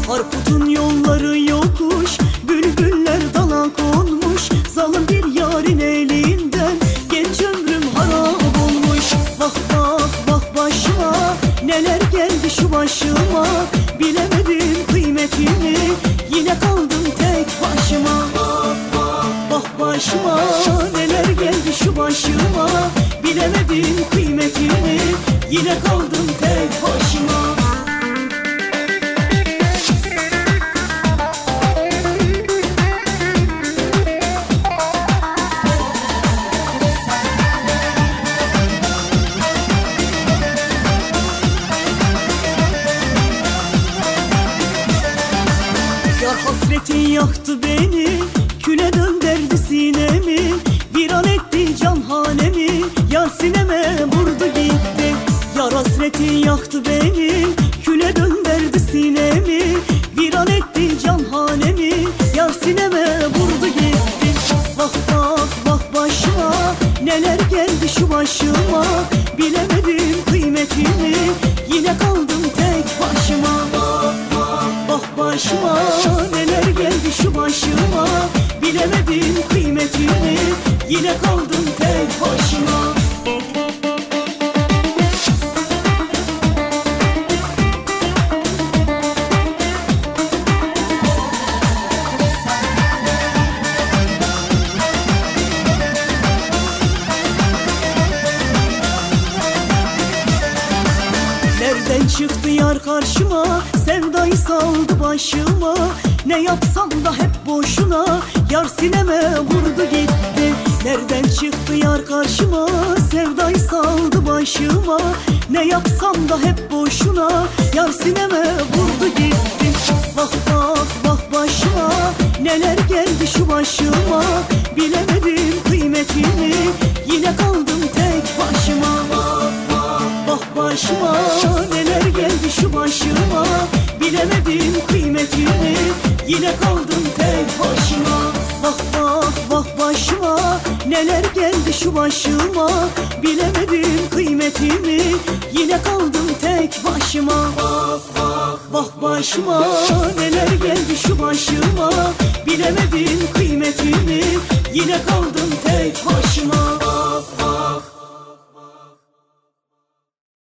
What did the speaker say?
Harputun yolları yokuş, bülbüller dala konmuş. Zalim bir yarın elinden genç ömrüm harap olmuş. Bak bak bak başıma, neler geldi şu başıma. Bilemedim kıymetini, yine kaldım tek başıma. Bak başıma, neler geldi şu başıma. Bilemedim kıymetini, yine kaldım tek başıma. Yar hasreti yaktı beni, küle döndürdü sinemi. Bir an etti canhanemi, yar sineme vurdu gitti. Yar hasreti yaktı beni, küle döndürdü sinemi. Bir an etti canhanemi, yar sineme vurdu gitti. Bak bak bak başıma, neler geldi şu başıma. Bilemedim kıymetini, yine kaldım tek başıma. Bak başıma, neler geldi şu başıma. Bilemedim kıymetini, yine kaldım tek başıma. Nereden çıktı yar karşıma, sevdayı saldı başıma. Ne yapsam da hep boşuna, yar sineme vurdu gitti. Nereden çıktı yar karşıma, sevdayı saldı başıma. Ne yapsam da hep boşuna, yar sineme vurdu gitti. Bak bak bak başıma, neler geldi şu başıma. Bilemedim kıymetini, yine kaldım tek başıma. Bak başıma, neler geldi şu başıma. Bilemedim kıymetini, yine kaldım tek başıma. Bak bak bak başıma, neler geldi şu başıma. Bilemedim kıymetini, yine kaldım tek başıma. Bak başıma, neler geldi şu başıma. Bilemedim kıymetini, yine kaldım tek başıma.